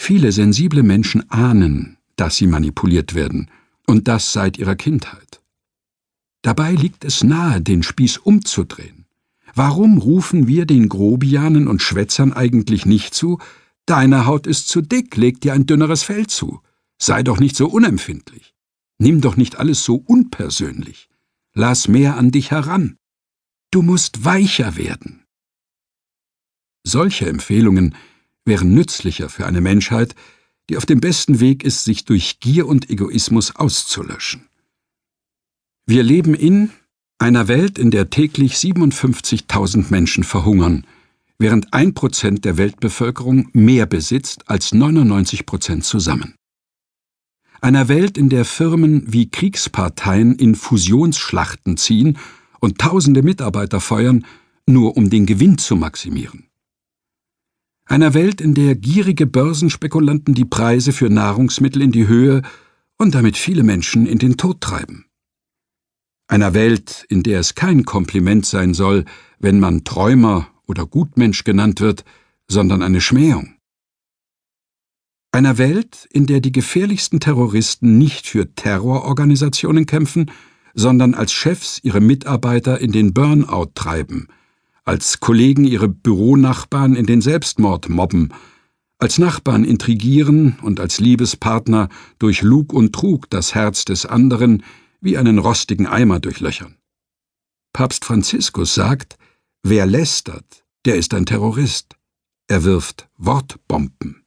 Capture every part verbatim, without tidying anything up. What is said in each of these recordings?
Viele sensible Menschen ahnen, dass sie manipuliert werden, und das seit ihrer Kindheit. Dabei liegt es nahe, den Spieß umzudrehen. Warum rufen wir den Grobianen und Schwätzern eigentlich nicht zu: Deine Haut ist zu dick, leg dir ein dünneres Fell zu. Sei doch nicht so unempfindlich. Nimm doch nicht alles so unpersönlich. Lass mehr an dich heran. Du musst weicher werden. Solche Empfehlungen wären nützlicher für eine Menschheit, die auf dem besten Weg ist, sich durch Gier und Egoismus auszulöschen. Wir leben in einer Welt, in der täglich siebenundfünfzigtausend Menschen verhungern, während ein Prozent der Weltbevölkerung mehr besitzt als neunundneunzig Prozent zusammen. Einer Welt, in der Firmen wie Kriegsparteien in Fusionsschlachten ziehen und tausende Mitarbeiter feuern, nur um den Gewinn zu maximieren. Einer Welt, in der gierige Börsenspekulanten die Preise für Nahrungsmittel in die Höhe und damit viele Menschen in den Tod treiben. Einer Welt, in der es kein Kompliment sein soll, wenn man Träumer oder Gutmensch genannt wird, sondern eine Schmähung. Einer Welt, in der die gefährlichsten Terroristen nicht für Terrororganisationen kämpfen, sondern als Chefs ihre Mitarbeiter in den Burnout treiben, als Kollegen ihre Büronachbarn in den Selbstmord mobben, als Nachbarn intrigieren und als Liebespartner durch Lug und Trug das Herz des anderen wie einen rostigen Eimer durchlöchern. Papst Franziskus sagt: Wer lästert, der ist ein Terrorist. Er wirft Wortbomben.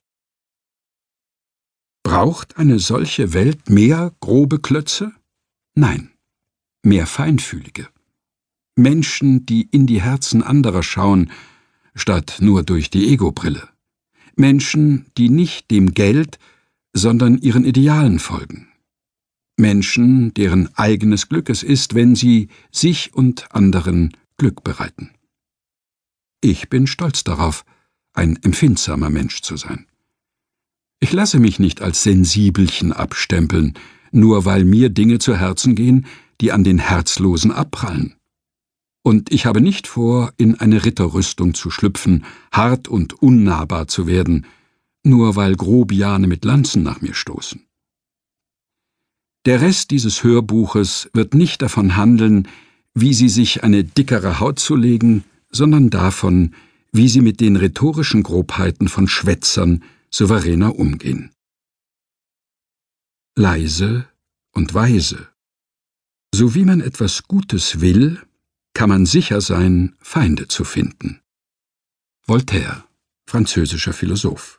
Braucht eine solche Welt mehr grobe Klötze? Nein, mehr feinfühlige. Menschen, die in die Herzen anderer schauen, statt nur durch die Ego-Brille. Menschen, die nicht dem Geld, sondern ihren Idealen folgen. Menschen, deren eigenes Glück es ist, wenn sie sich und anderen Glück bereiten. Ich bin stolz darauf, ein empfindsamer Mensch zu sein. Ich lasse mich nicht als Sensibelchen abstempeln, nur weil mir Dinge zu Herzen gehen, die an den Herzlosen abprallen. Und ich habe nicht vor, in eine Ritterrüstung zu schlüpfen, hart und unnahbar zu werden, nur weil Grobiane mit Lanzen nach mir stoßen. Der Rest dieses Hörbuches wird nicht davon handeln, wie Sie sich eine dickere Haut zulegen, sondern davon, wie Sie mit den rhetorischen Grobheiten von Schwätzern souveräner umgehen. Leise und weise. So wie man etwas Gutes will, kann man sicher sein, Feinde zu finden. Voltaire, französischer Philosoph.